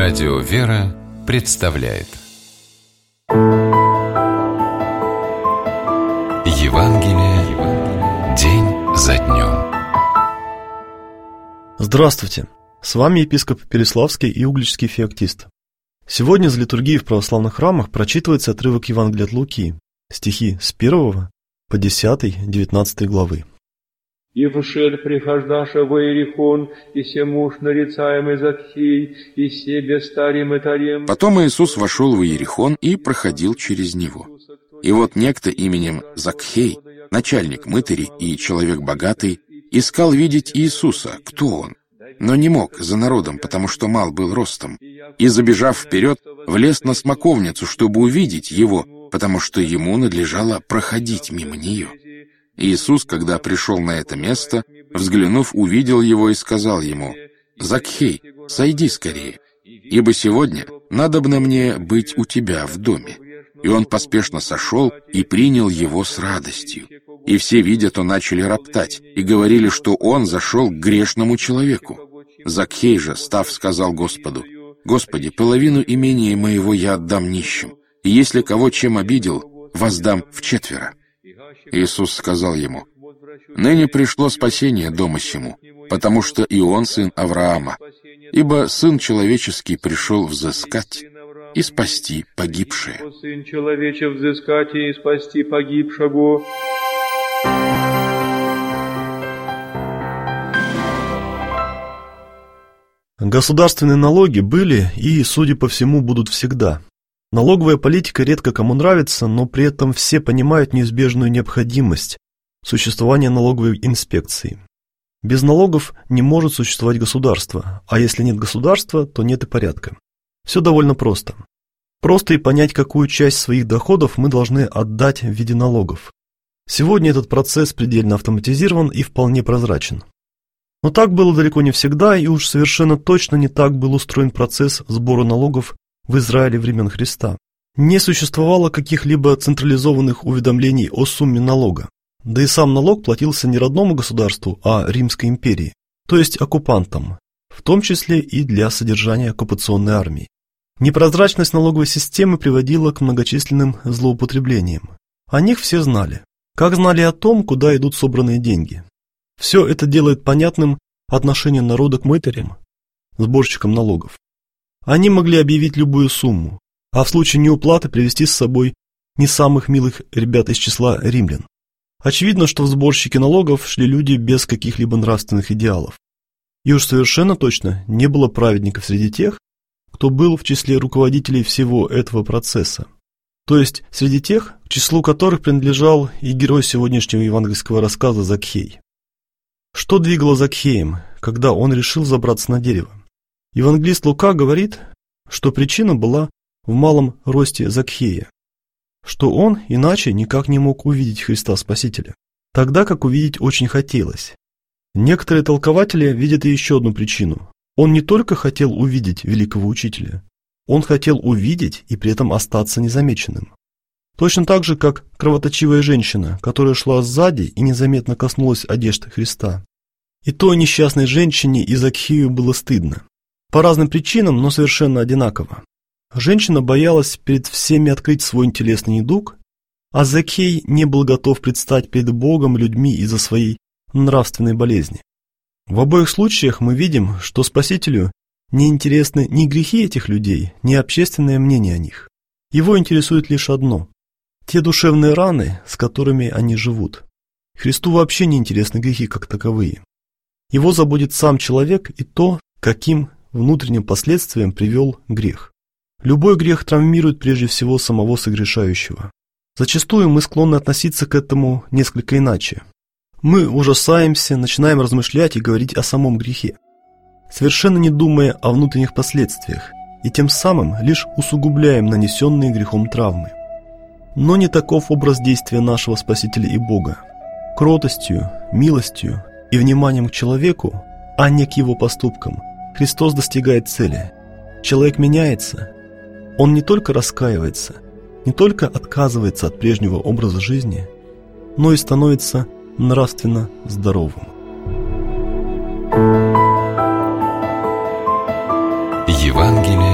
Радио «Вера» представляет Евангелие день за днем. Здравствуйте! С вами епископ Переславский и Угличский феоктист. Сегодня за литургией в православных храмах прочитывается отрывок Евангелия от Луки, стихи с 1 по 10-19 главы. «И вошел прихождаша во Иерихон, и се муж, нарицаемый Закхей, и себе старим и тарем». Потом Иисус вошел в Иерихон и проходил через него. И вот некто именем Закхей, начальник мытарей и человек богатый, искал видеть Иисуса, кто он, но не мог за народом, потому что мал был ростом, и, забежав вперед, влез на смоковницу, чтобы увидеть его, потому что ему надлежало проходить мимо нее. Иисус, когда пришел на это место, взглянув, увидел его и сказал ему: «Закхей, сойди скорее, ибо сегодня надобно мне быть у тебя в доме». И он поспешно сошел и принял его с радостью. И все, видя то, начали роптать и говорили, что он зашел к грешному человеку. Закхей же, став, сказал Господу: «Господи, половину имения моего я отдам нищим, и если кого чем обидел, воздам вчетверо». Иисус сказал ему: «Ныне пришло спасение дому сему, потому что и он сын Авраама, ибо Сын Человеческий пришел взыскать и спасти погибшее». Сын Человече взыскать и спасти погибшего. Государственные налоги были и, судя по всему, будут всегда. Налоговая политика редко кому нравится, но при этом все понимают неизбежную необходимость существования налоговой инспекции. Без налогов не может существовать государство, а если нет государства, то нет и порядка. Все довольно просто. Просто и понять, какую часть своих доходов мы должны отдать в виде налогов. Сегодня этот процесс предельно автоматизирован и вполне прозрачен. Но так было далеко не всегда, и уж совершенно точно не так был устроен процесс сбора налогов в Израиле времен Христа. Не существовало каких-либо централизованных уведомлений о сумме налога. Да и сам налог платился не родному государству, а Римской империи, то есть оккупантам, в том числе и для содержания оккупационной армии. Непрозрачность налоговой системы приводила к многочисленным злоупотреблениям. О них все знали, как знали о том, куда идут собранные деньги. Все это делает понятным отношение народа к мытарям, сборщикам налогов. Они могли объявить любую сумму, а в случае неуплаты привести с собой не самых милых ребят из числа римлян. Очевидно, что в сборщики налогов шли люди без каких-либо нравственных идеалов. И уж совершенно точно не было праведников среди тех, кто был в числе руководителей всего этого процесса. То есть среди тех, к числу которых принадлежал и герой сегодняшнего евангельского рассказа Закхей. Что двигало Закхеем, когда он решил забраться на дерево? Евангелист Лука говорит, что причина была в малом росте Закхея, что он иначе никак не мог увидеть Христа Спасителя, тогда как увидеть очень хотелось. Некоторые толкователи видят и еще одну причину. Он не только хотел увидеть великого учителя, он хотел увидеть и при этом остаться незамеченным. Точно так же, как кровоточивая женщина, которая шла сзади и незаметно коснулась одежды Христа. И той несчастной женщине и Закхею было стыдно. По разным причинам, но совершенно одинаково. Женщина боялась перед всеми открыть свой телесный недуг, а Закхей не был готов предстать перед Богом и людьми из-за своей нравственной болезни. В обоих случаях мы видим, что Спасителю не интересны ни грехи этих людей, ни общественное мнение о них. Его интересует лишь одно – те душевные раны, с которыми они живут. Христу вообще не интересны грехи как таковые. Его заботит сам человек и то, каким внутренним последствиям привел грех. Любой грех травмирует прежде всего самого согрешающего. Зачастую мы склонны относиться к этому несколько иначе. Мы ужасаемся, начинаем размышлять и говорить о самом грехе, совершенно не думая о внутренних последствиях, и тем самым лишь усугубляем нанесенные грехом травмы. Но не таков образ действия нашего Спасителя и Бога. Кротостью, милостью и вниманием к человеку, а не к его поступкам, Христос достигает цели. Человек меняется. Он не только раскаивается, не только отказывается от прежнего образа жизни, но и становится нравственно здоровым. Евангелие